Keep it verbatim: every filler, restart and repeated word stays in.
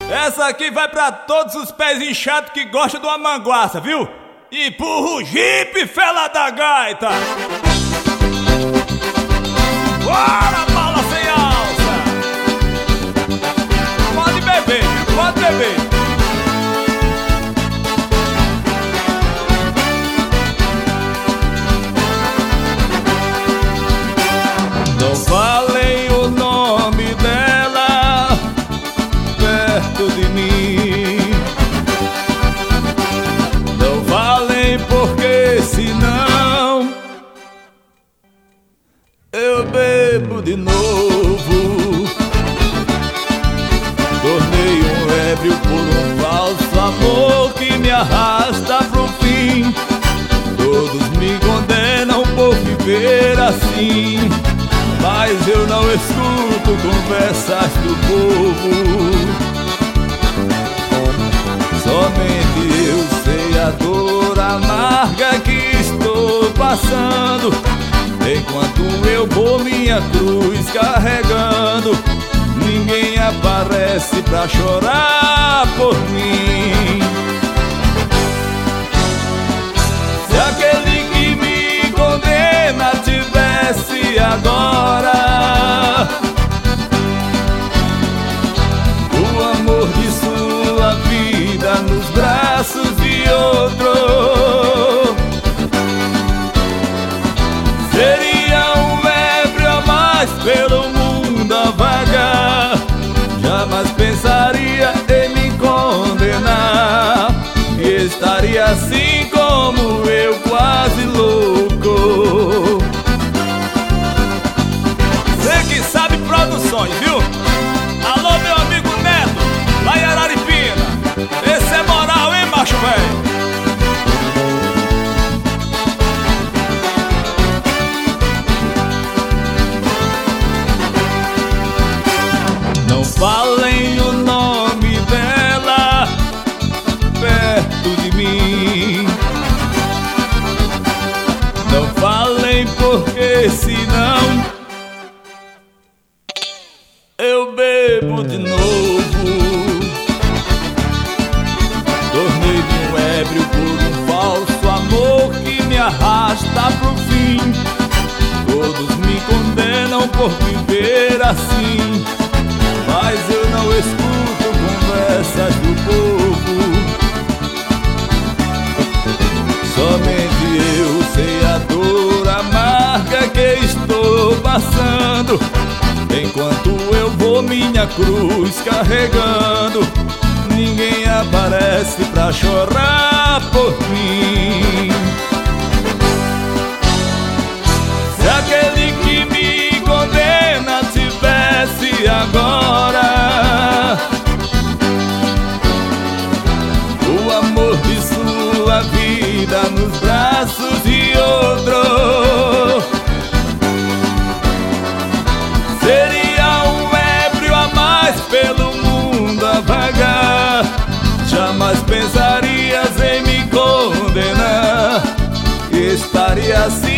Essa aqui vai pra todos os pés inchados que gostam de uma manguaça, viu? Empurra o jipe, fela da gaita! Bora, bala sem alça! Pode beber, pode beber! Não falem o nome dela perto de mim. Não falem porque senão eu bebo de novo. Tornei um ébrio por um falso amor que me arrasta pro fim. Todos me condenam por viver assim, mas eu não escuto conversas do povo. Somente eu sei a dor amarga que estou passando, enquanto eu vou minha cruz carregando. Ninguém aparece pra chorar por mim. Se aquele que me condena tivesse agora o amor de sua vida nos braços de outro, seria um ébrio a mais pelo mundo a vagar. Jamais pensaria em me condenar e estaria assim como eu, quase louco. Sabe Produções, viu? Alô, meu amigo Neto, lá em Araripina. Esse é moral, hein, macho velho? Não falem o nome dela perto de mim. Não falem porque senão eu bebo de novo. Tornei-me um ébrio por um falso amor que me arrasta pro fim. Todos me condenam por viver assim, mas eu não escuto conversas do povo. Somente eu sei a dor amarga que estou passando, enquanto eu vou minha cruz carregando. Ninguém aparece pra chorar por mim. Se aquele que me condena tivesse agora o amor de sua vida nos braços de outro, seria um ébrio a mais pelo mundo a vagar. Jamais pensarias em me condenar, estaria assim